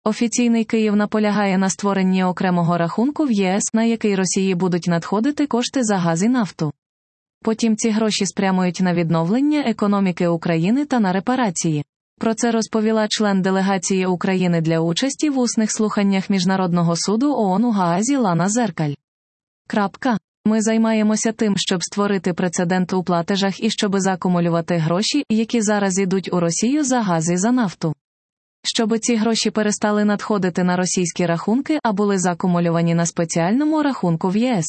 Офіційний Київ наполягає на створенні окремого рахунку в ЄС, на який Росії будуть надходити кошти за газ і нафту. Потім ці гроші спрямують на відновлення економіки України та на репарації. Про це розповіла член делегації України для участі в усних слуханнях Міжнародного суду ООН у Гаазі Лана Зеркаль. Ми займаємося тим, щоб створити прецедент у платежах і щоби заакумулювати гроші, які зараз ідуть у Росію за газ і за нафту. Щоби ці гроші перестали надходити на російські рахунки, а були заакумульовані на спеціальному рахунку в ЄС.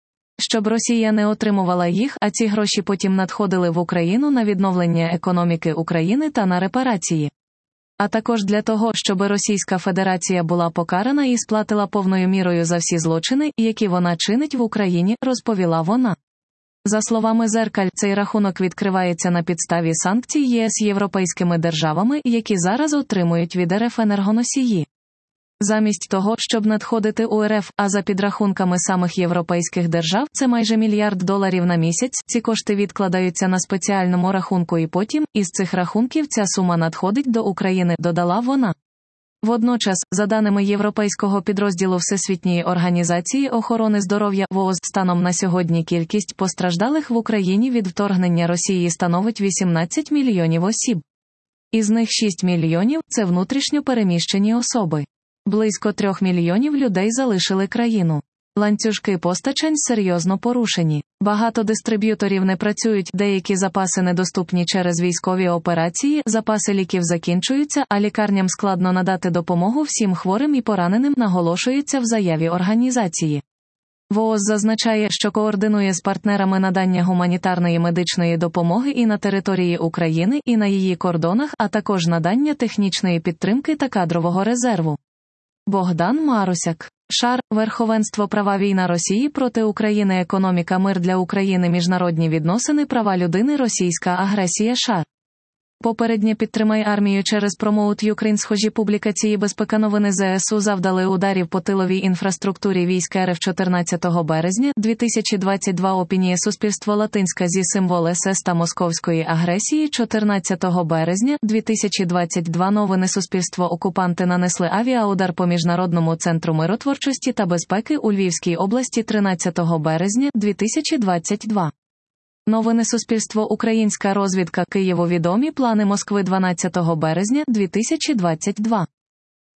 Щоб Росія не отримувала їх, а ці гроші потім надходили в Україну на відновлення економіки України та на репарації. А також для того, щоб Російська Федерація була покарана і сплатила повною мірою за всі злочини, які вона чинить в Україні, розповіла вона. За словами Зеркаль, цей рахунок відкривається на підставі санкцій ЄС європейськими державами, які зараз отримують від РФ енергоносії. Замість того, щоб надходити у РФ, а за підрахунками самих європейських держав, це майже $1 мільярд на місяць, ці кошти відкладаються на спеціальному рахунку і потім, із цих рахунків ця сума надходить до України, додала вона. Водночас, за даними Європейського підрозділу Всесвітньої організації охорони здоров'я ВООЗ, станом на сьогодні кількість постраждалих в Україні від вторгнення Росії становить 18 мільйонів осіб. Із них 6 мільйонів – це внутрішньо переміщені особи. Близько 3 мільйонів людей залишили країну. Ланцюжки постачань серйозно порушені. Багато дистриб'юторів не працюють, деякі запаси недоступні через військові операції, запаси ліків закінчуються, а лікарням складно надати допомогу всім хворим і пораненим, наголошується в заяві організації. ВООЗ зазначає, що координує з партнерами надання гуманітарної медичної допомоги і на території України, і на її кордонах, а також надання технічної підтримки та кадрового резерву. Богдан Марусяк. Шар, верховенство права, війна Росії проти України, економіка, мир для України, міжнародні відносини, права людини, російська агресія. Шар. Попереднє підтримай армію через Promote Ukraine. Схожі публікації. Безпека. Новини. ЗСУ завдали ударів по тиловій інфраструктурі військ РФ 14 березня 2022. Опінія суспільство латинська зі символ СС та московської агресії 14 березня 2022. Новини. Суспільство. Окупанти нанесли авіаудар по Міжнародному центру миротворчості та безпеки у Львівській області 13 березня 2022. Новини. Суспільство. Українська розвідка. Києву відомі плани Москви 12 березня 2022.